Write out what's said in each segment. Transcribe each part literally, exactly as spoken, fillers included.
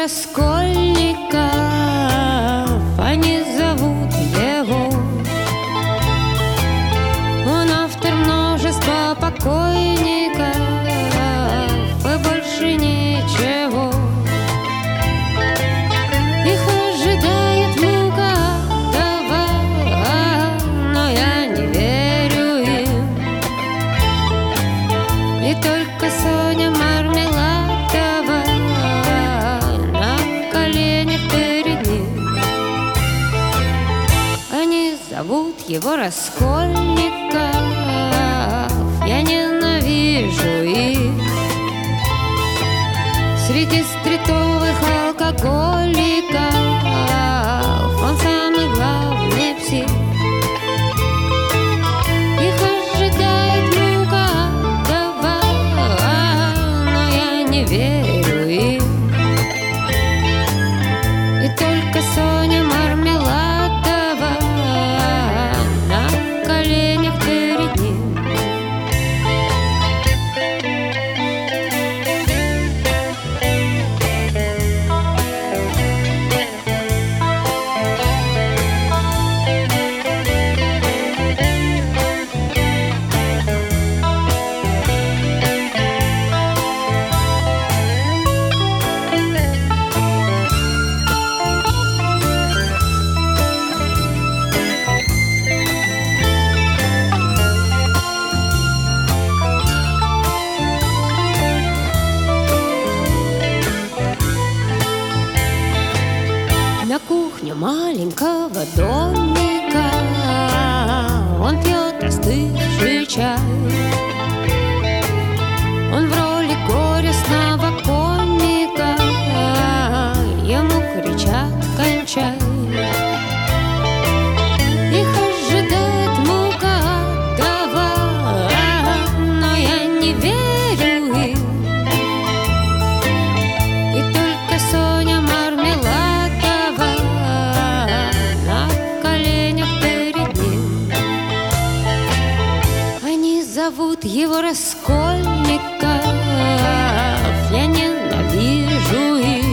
Раскольников, они зовут его. Он автор множества покойников и больше ничего. Их ожидает мука адова, но я не верю им. И только Соня Мармеладова на коленях перед ним. Они зовут его Раскольников, я ненавижу их. Среди стритовых алкоголиков он самый главный псих. Их ожидает мука адова, но я не верю им. И только Соня Мармеладова на коленях перед ним. На кухне маленького домика он пьет остывший чай. Он в роли горестного комика, ему кричат: кончай. Их ожидает мука адова, но я не верю им. И только Соня Мармеладова на коленях перед ним. Они зовут его Раскольников, я ненавижу их.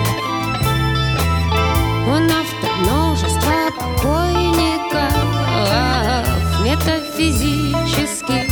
Он автор множества покойников метафизических.